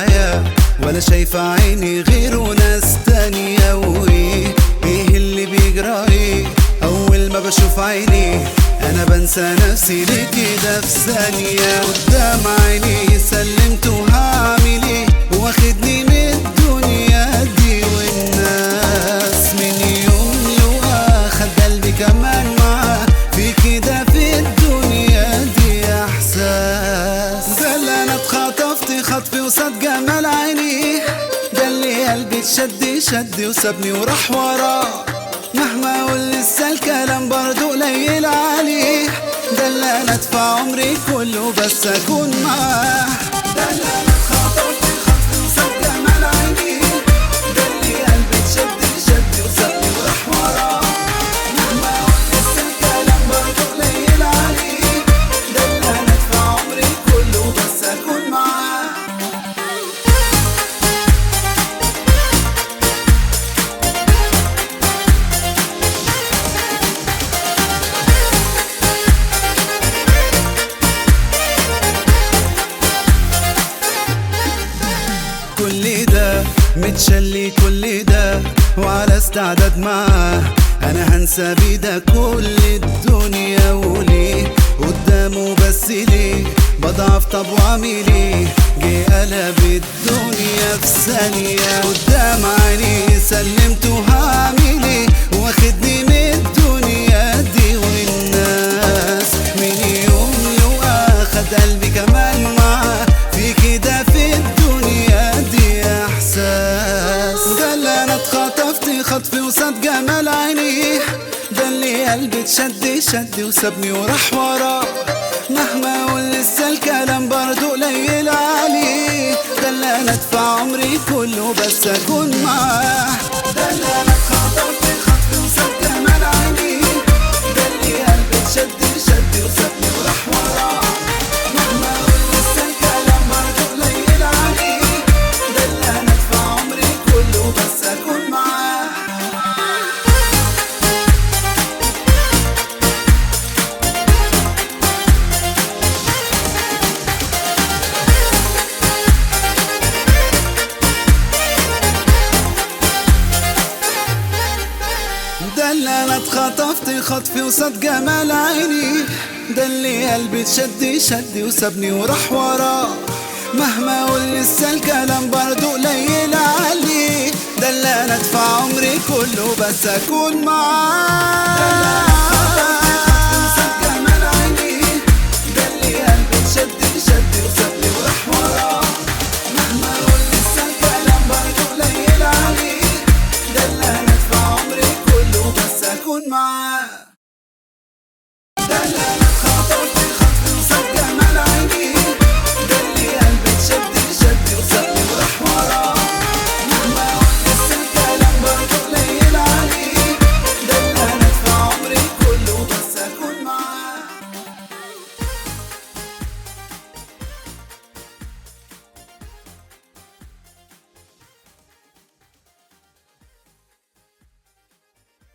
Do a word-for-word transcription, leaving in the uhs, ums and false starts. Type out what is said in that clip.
الحياة ولا شايفة عيني غير وناس تانية. وايه ايه اللي بيجرى ايه اول ما بشوف عيني انا بنسى نفسي ليه كده في ثانية. قدام عيني سلمت وهعمل ايه واخدني من الدنيا دي والناس من يوم لقاه خد قلبي كمان معاه في كده في الدنيا دي احساس. ده اللي انا اتخطفت خطفي وصاد جمال عيني، ده اللي قلبي اتشد شد وسابني وراح وراه مهما اقول لسه الكلام برضو قليل عليه. ده اللي انا ادفع عمري كله بس اكون معاه. ده اللي انا اتخطفت خطفي وصاد جمال عيني، ده اللي قلبي اتشد شد وسابني وراح وراه مهما اقول لسه الكلام برضو قليل عليه. ده اللي انا ادفع عمري كله بس اكون معاه. كل ده متشلي كل ده وعلى استعداد معاه انا هنسى بيده كل الدنيا. وليه قدامه بس ليه بضعف طب واعمل ايه جه قلب الدنيا في ثانية. قدام عيني سلمت وهعمل ايه واخدني من الدنيا دي والناس من يوم لقاه خد قلبي كمان معاه في كده في الدنيا دي احساس. ده اللي انا اتخطفت خطفي وصاد جمال عيني، ده اللي قلبي اتشد شد وسابني وراح وراه مهما اقول لسه الكلام برضو قليل عليه. ده اللي انا ادفع عمري كله بس اكون معاه. ده اللي انا اتخطفت خطفي وصاد جمال عيني، ده اللي قلبي اتشد شد وسابني وراح وراه مهما اقول لسه الكلام برضو قليل عليه. ده اللي انا ادفع عمري كله بس اكون معاه. ده اللي انا اتخطفت خطفي وصاد جمال عيني، ده اللي قلبي اتشد شد وسابني وراح وراه مهما اقول لسه الكلام برضو قليل عليه. ده اللي انا ادفع عمري كله بس اكون معاه.